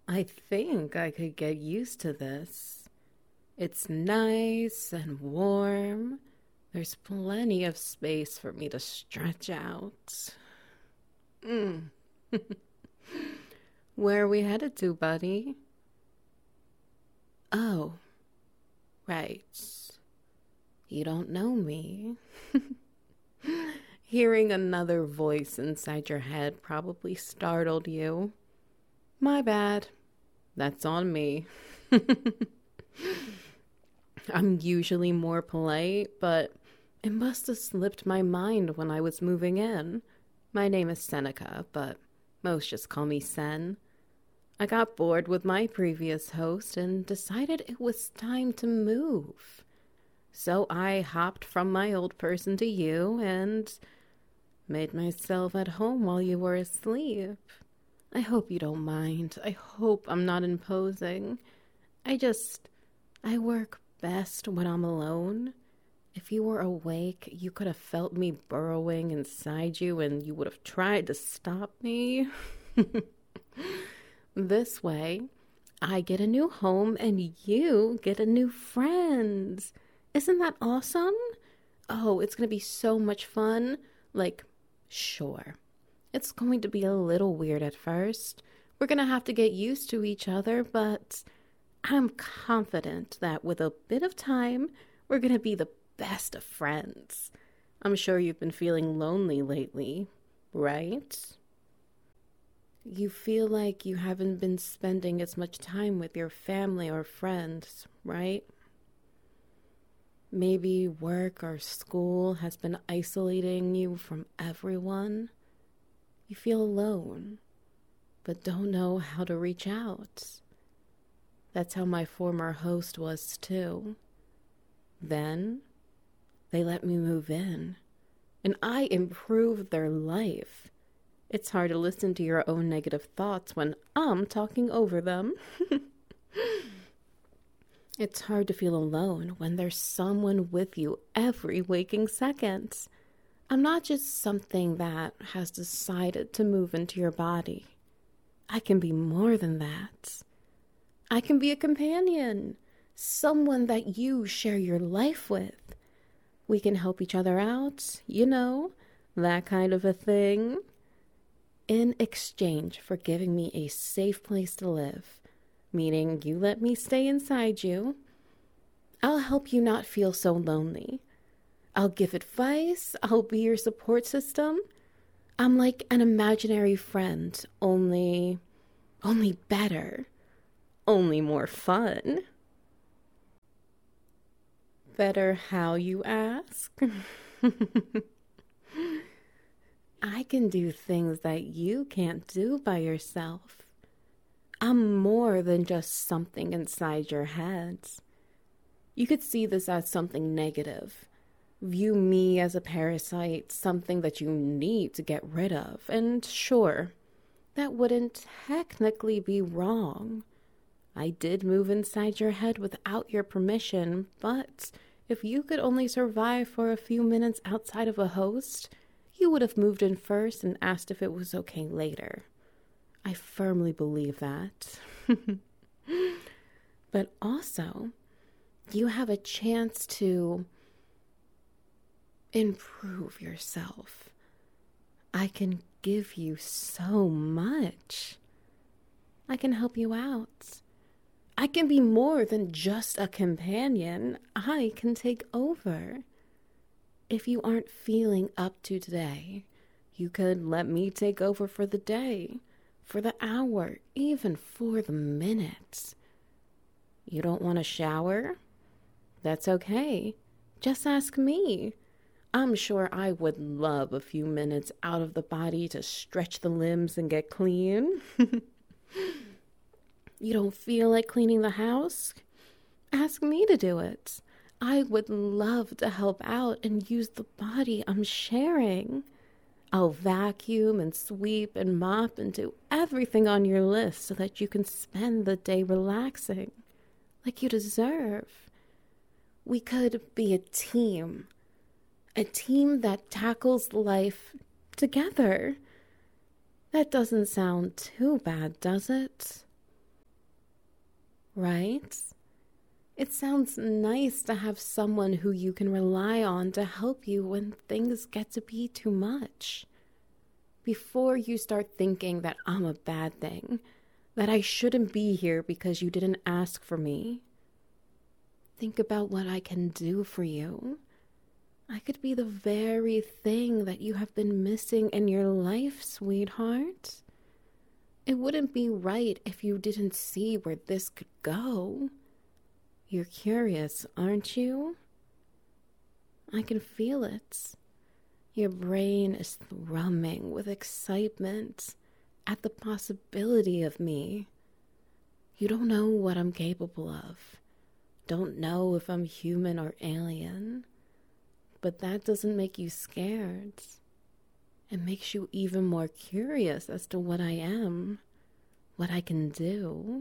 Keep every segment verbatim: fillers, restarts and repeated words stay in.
I think I could get used to this. It's nice and warm. There's plenty of space for me to stretch out. Mm. Where are we headed to, buddy? Oh, right. You don't know me. Hearing another voice inside your head probably startled you. My bad. That's on me. I'm usually more polite, but it must have slipped my mind when I was moving in. My name is Seneca, but most just call me Sen. I got bored with my previous host and decided it was time to move. So I hopped from my old person to you and made myself at home while you were asleep. I hope you don't mind. I hope I'm not imposing. I just, I work best when I'm alone. If you were awake, you could have felt me burrowing inside you and you would have tried to stop me. This way, I get a new home and you get a new friend. Isn't that awesome? Oh, it's going to be so much fun. Like, sure. It's going to be a little weird at first. We're going to have to get used to each other, but I'm confident that with a bit of time, we're going to be the best of friends. I'm sure you've been feeling lonely lately, right? You feel like you haven't been spending as much time with your family or friends, right? Maybe work or school has been isolating you from everyone. You feel alone, but don't know how to reach out. That's how my former host was too. Then, they let me move in, and I improved their life. It's hard to listen to your own negative thoughts when I'm talking over them. It's hard to feel alone when there's someone with you every waking second. I'm not just something that has decided to move into your body. I can be more than that. I can be a companion, someone that you share your life with. We can help each other out, you know, that kind of a thing. In exchange for giving me a safe place to live, meaning you let me stay inside you, I'll help you not feel so lonely. I'll give advice, I'll be your support system. I'm like an imaginary friend, only, only better, only more fun. Better how, you ask? I can do things that you can't do by yourself. I'm more than just something inside your head. You could see this as something negative. View me as a parasite, something that you need to get rid of. And sure, that wouldn't technically be wrong. I did move inside your head without your permission, but if you could only survive for a few minutes outside of a host, you would have moved in first and asked if it was okay later. I firmly believe that. But also, you have a chance to improve yourself. I can give you so much. I can help you out. I can be more than just a companion. I can take over. If you aren't feeling up to today, you could let me take over for the day, for the hour, even for the minutes. You don't want to shower? That's okay. Just ask me. I'm sure I would love a few minutes out of the body to stretch the limbs and get clean. You don't feel like cleaning the house? Ask me to do it. I would love to help out and use the body I'm sharing. I'll vacuum and sweep and mop and do everything on your list so that you can spend the day relaxing, like you deserve. We could be a team, a team that tackles life together. That doesn't sound too bad, does it? right? It sounds nice to have someone who you can rely on to help you when things get to be too much. Before you start thinking that I'm a bad thing, that I shouldn't be here because you didn't ask for me, think about what I can do for you. I could be the very thing that you have been missing in your life, sweetheart. It wouldn't be right if you didn't see where this could go. You're curious, aren't you? I can feel it. Your brain is thrumming with excitement at the possibility of me. You don't know what I'm capable of. Don't know if I'm human or alien. But that doesn't make you scared. It makes you even more curious as to what I am, what I can do.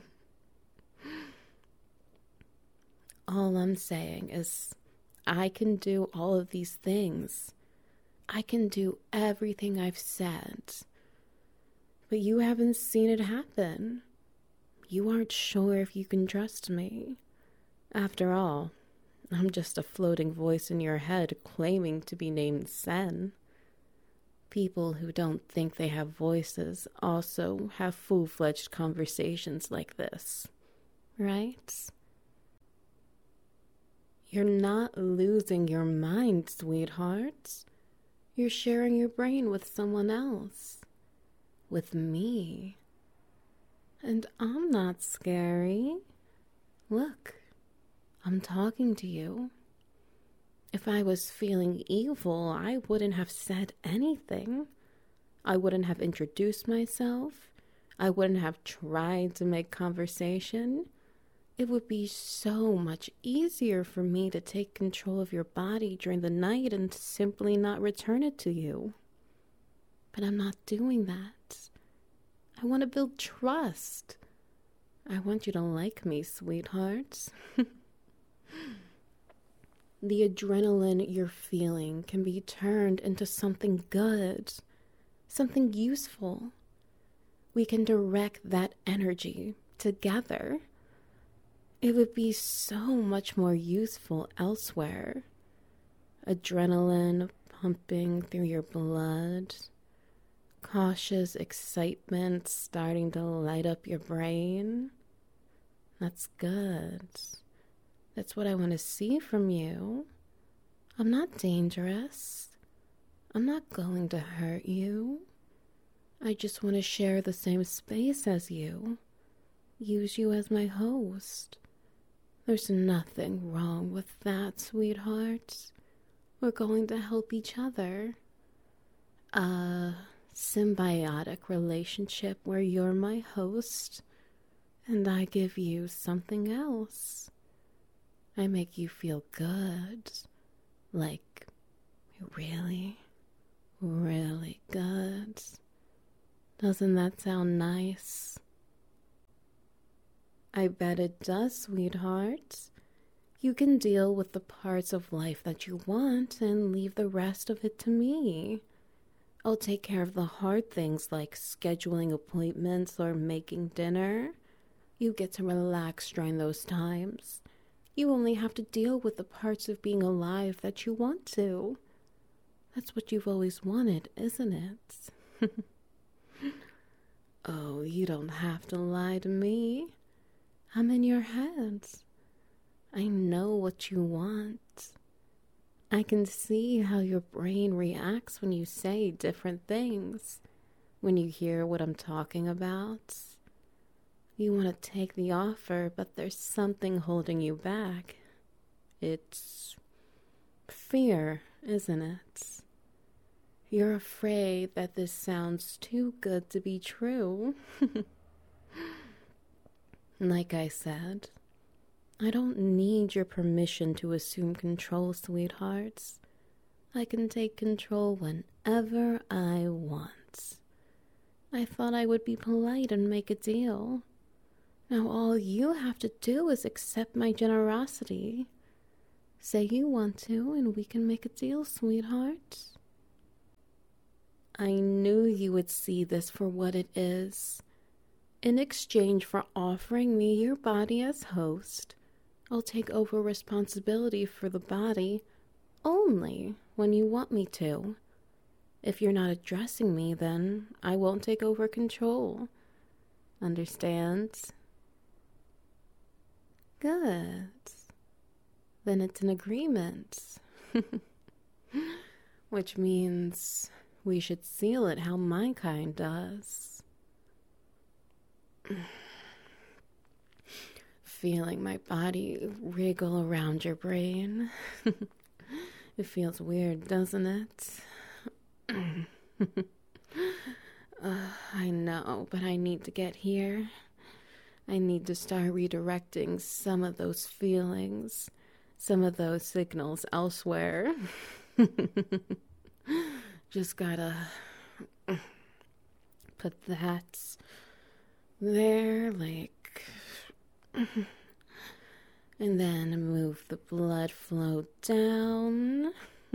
All I'm saying is I can do all of these things. I can do everything I've said. But you haven't seen it happen. You aren't sure if you can trust me. After all, I'm just a floating voice in your head claiming to be named Sen. People who don't think they have voices also have full-fledged conversations like this, right? You're not losing your mind, sweetheart. You're sharing your brain with someone else. With me. And I'm not scary. Look. I'm talking to you. If I was feeling evil, I wouldn't have said anything. I wouldn't have introduced myself. I wouldn't have tried to make conversation. It would be so much easier for me to take control of your body during the night and simply not return it to you. But I'm not doing that. I want to build trust. I want you to like me, sweetheart. The adrenaline you're feeling can be turned into something good, something useful. We can direct that energy together. It would be so much more useful elsewhere. Adrenaline pumping through your blood, cautious excitement starting to light up your brain. That's good. That's what I want to see from you. I'm not dangerous. I'm not going to hurt you. I just want to share the same space as you. Use you as my host. There's nothing wrong with that, sweetheart. We're going to help each other. A symbiotic relationship where you're my host and I give you something else. I make you feel good, like really, really good. Doesn't that sound nice? I bet it does, sweetheart. You can deal with the parts of life that you want and leave the rest of it to me. I'll take care of the hard things like scheduling appointments or making dinner. You get to relax during those times. You only have to deal with the parts of being alive that you want to. That's what you've always wanted, isn't it? Oh, you don't have to lie to me. I'm in your head. I know what you want. I can see how your brain reacts when you say different things, when you hear what I'm talking about. You want to take the offer, but there's something holding you back. It's fear, isn't it? You're afraid that this sounds too good to be true. Like I said, I don't need your permission to assume control, sweethearts. I can take control whenever I want. I thought I would be polite and make a deal. Now all you have to do is accept my generosity. Say you want to, and we can make a deal, sweetheart. I knew you would see this for what it is. In exchange for offering me your body as host, I'll take over responsibility for the body only when you want me to. If you're not addressing me, then I won't take over control. Understand? Good. Then it's an agreement. Which means we should seal it how my kind does. Feeling my body wriggle around your brain. It feels weird, doesn't it? uh, I know, but I need to get here. I need to start redirecting some of those feelings, some of those signals elsewhere. Just gotta put that there, like, and then move the blood flow down.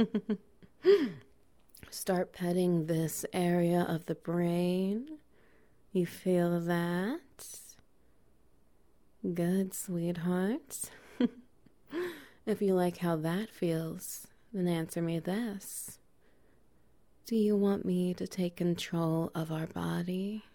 Start petting this area of the brain. You feel that? Good, sweetheart. If you like how that feels, then answer me this. Do you want me to take control of our body?